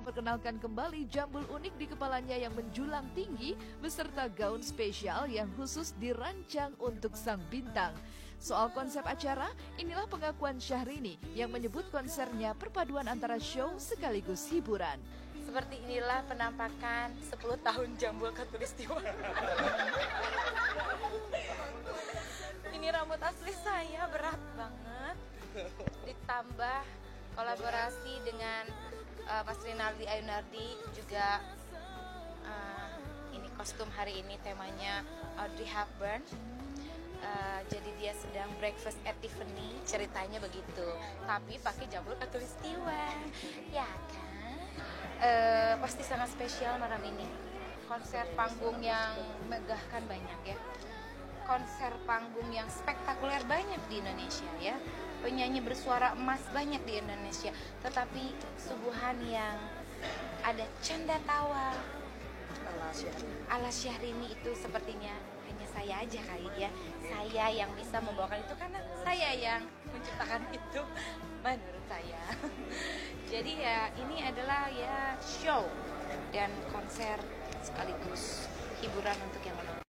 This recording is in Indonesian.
memperkenalkan kembali jambul unik di kepalanya yang menjulang tinggi beserta gaun spesial yang khusus dirancang untuk sang bintang. Soal konsep acara, inilah pengakuan Syahrini yang menyebut konsernya perpaduan antara show sekaligus hiburan. Seperti inilah penampakan 10 tahun Jambul Khatulistiwa. Ini rambut asli saya, berat banget. Ditambah kolaborasi dengan Mas Rinaldi Ayunardi juga. Ini kostum hari ini temanya Audrey Hepburn. Jadi dia sedang breakfast at Tiffany, ceritanya begitu. Tapi pakai Jambul Khatulistiwa, ya kan? Pasti sangat spesial malam ini. Konser panggung yang megahkan banyak ya. Konser panggung yang spektakuler banyak di Indonesia ya. Penyanyi bersuara emas banyak di Indonesia. Tetapi suguhan yang ada canda tawa ala Syahrini itu sepertinya hanya saya aja kali ya. Saya yang bisa membawakan itu karena saya yang menciptakan itu menurut saya. Jadi ya ini adalah ya show dan konser sekaligus hiburan untuk yang menonton.